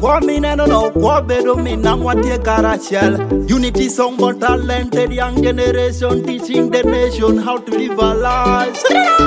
Kwa mineno no kwa bedo minangwa tie karachel. Unity song for talented young generation, teaching the nation how to live our lives.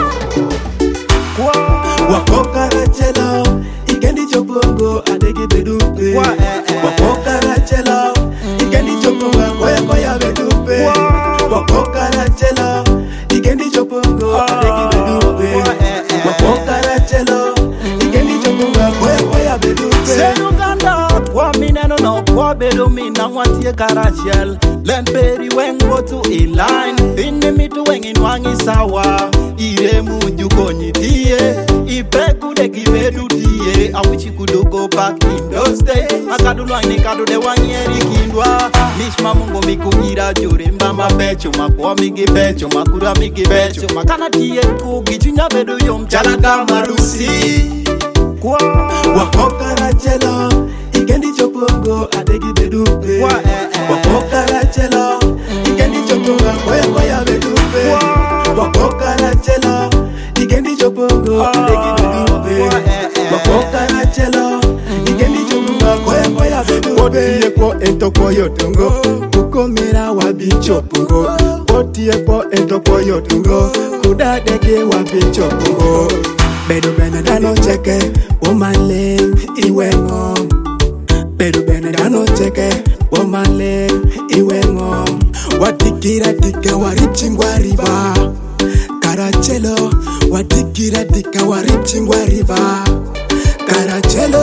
Wako karachelo, ikendi chopongo adegi bedupe. Wako karachelo, ikendi chopongo koya bedupe. Wako karachelo, ikendi chopongo adegi bedupe. Wako karachelo, ikendi chopongo koya bedupe. Senuganda kwa mineno no kwa bedo minangwa tie karachel. Lemberi wengo to a line. Inni mitu wengi nwangi sawa. Ire munju konyi die. Ibeku de givedu die. Awichi kudo go back in those days. Makadu lwaini kadu de wanyeri kindwa. Mishma mungo miku ira jure mama becho. Makwa migi becho, makura migi becho. Makana tie kugi chunya bedu yom chalaka marusi. Wako karachelo, ikendi chopongo adegi bedupe. Wako karachelo, ikendi chopongo koya bedupe. Wako karachelo, ikendi chopongo adegi bedupe. Wako karachelo, ikendi chopongo koya bedupe. Otie ko entoko yotungo, kukomera wabichopungo. Otie ko entoko yotungo, kudadege wabichopungo. Bedu benedano cheke, womale iwengo. Bedu benedano cheke, womale iwengo. Watikira tika waripchingwa riba. Karachelo, watikira tika waripchingwa riba. Karachelo,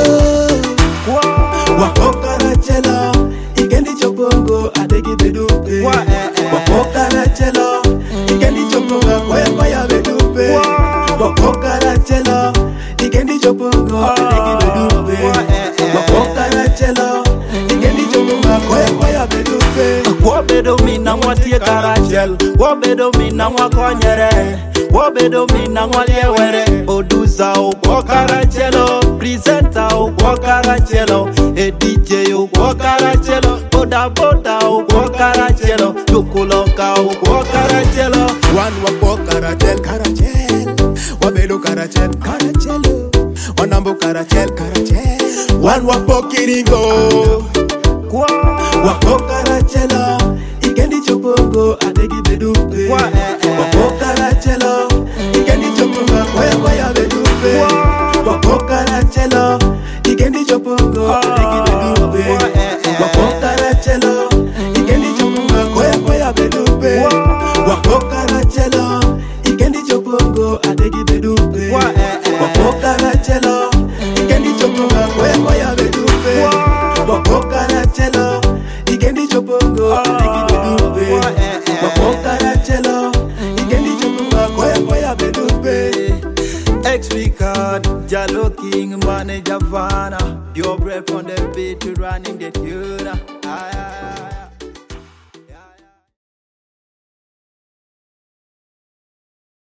wako karachelo, ikendi chopongo adegi bedupe. Wako karachelo, ikendi chopongo koya bedupe. Wako karachelo, ikendi chopongo adegi bedupe. Wako karachelo, ikendi chopongo koya bedupe. Kwa bedo minangwa tie karachel. Kwa bedo minangwa konyere. Kwa bedo minangwa liewere. Oduza o kwa karachelo. Presenter o kwa karachelo. A DJ o kwa karachelo. Boda boda o kwa karachelo. Tukuloka o kwa karachelo. One wako karachel, karachel. Wabedo karachel, karachelo. Wanambo karachel, karachel. One wako kiringo. Wako karachelo, ikendi chopongo adegi bedupe. Wako karachelo, ikendi chopongo koya bedupe. Wako karachelo, ikendi chopongo adegi bedupe. Wako karachelo, ikendi chopongo koya bedupe. Wako karachelo, ikendi chopongo adegi bedupe. Wako karachelo, ikendi chopongo koya bedupe. Wako karachelo, ikendi chopongo adegi bedupe. Wako karachelo, ikendi chopongo koya bedupe. X-Record, Jalo King, Manager Vanna. Your breath on the beat, running the tune.